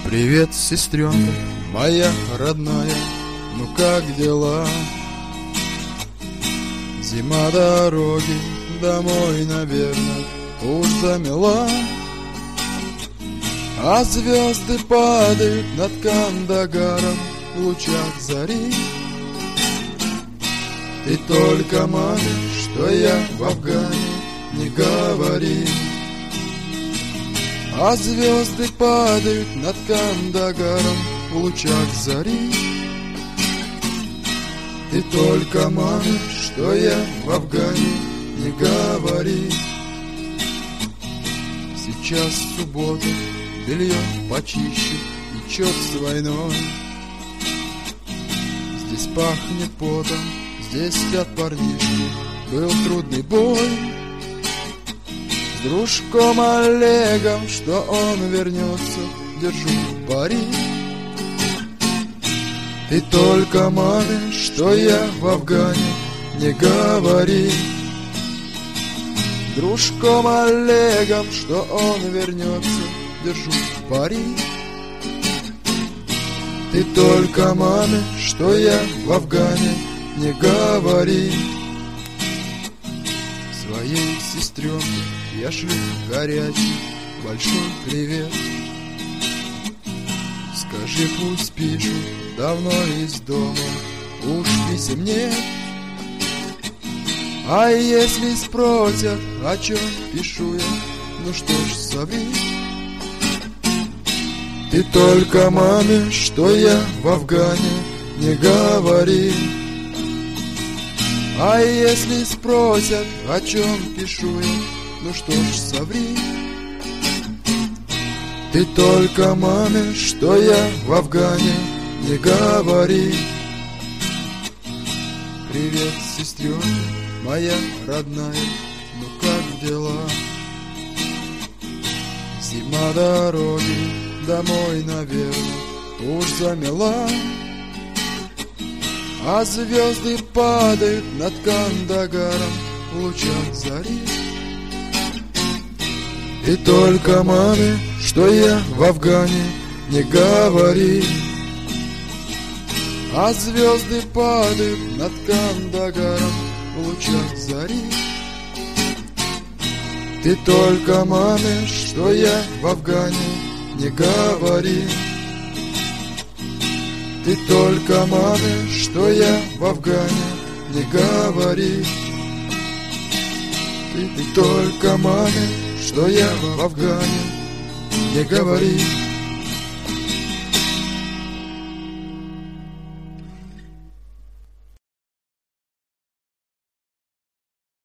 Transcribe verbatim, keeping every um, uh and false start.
Привет, сестренка, моя родная, ну как дела? Зима, дороги домой, наверное, уж замела, а звезды падают над Кандагаром в лучах зари. Ты только маме, что я в Афгане, не говори. А звезды падают над Кандагаром в лучах зари. Ты только маме, что я в Афгане, не говори. Сейчас суббота, белье почище и чет с войной. Здесь пахнет потом, здесь спят парнишки, был трудный бой. С дружком Олегом, что он вернется, держу пари. Ты только маме, что я в Афгане, не говори. Дружком Олегом, что он вернется, держу пари. Ты только маме, что я в Афгане, не говори. Своей сестренке я шлю горячий большой привет. Скажи, пусть пишут давно из дома, уж писем нет. А если спросят, о чем пишу я, ну что ж, соври. Ты только маме, что я в Афгане, не говори. А если спросят, о чем пишу я, ну что ж, соври. Ты только маме, что я в Афгане, не говори. Привет, сестренка, моя родная, ну как дела? Зима, дороги домой, наверное, уж замела, а звезды падают над Кандагаром в лучах зари. И только маме, что я в Афгане, не говори. А звезды падают над Кандагаром в лучах зари. Ты только маме, что я в Афгане, не говори. Ты только маме, что я в Афгане, не говори. Ты, ты только маме, что я в Афгане, не говори.